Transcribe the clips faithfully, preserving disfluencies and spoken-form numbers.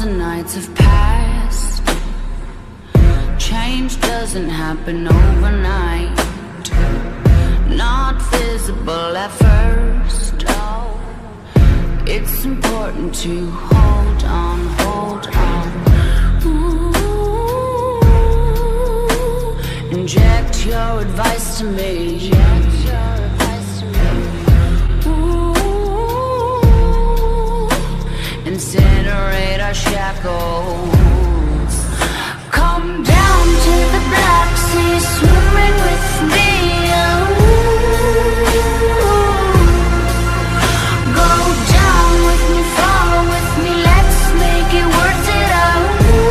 thousand nights have passed. Change doesn't happen overnight. Not visible at first. It's important to hold on, hold on. Ooh, inject your advice to me. Incinerate our shackles. Come down to the Black Sea, swimming with me. Ooh. Go down with me, fall with me, let's make it worth it out.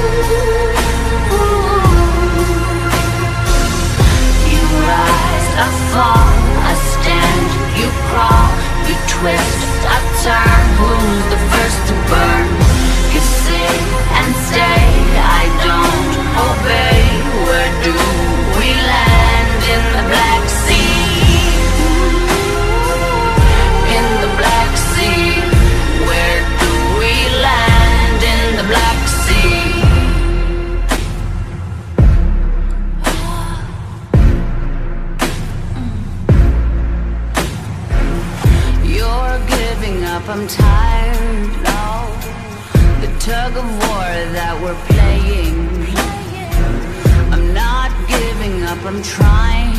Ooh. You rise, I fall, I stand, you crawl, you twist, I turn. Who's the first to burn? You sit and stay, I don't obey. Where do we land? In the Black Sea. In the Black Sea. Where do we land? In the Black Sea. You're giving up, I'm tired. No, the tug of war that we're playing. I'm not giving up, I'm trying.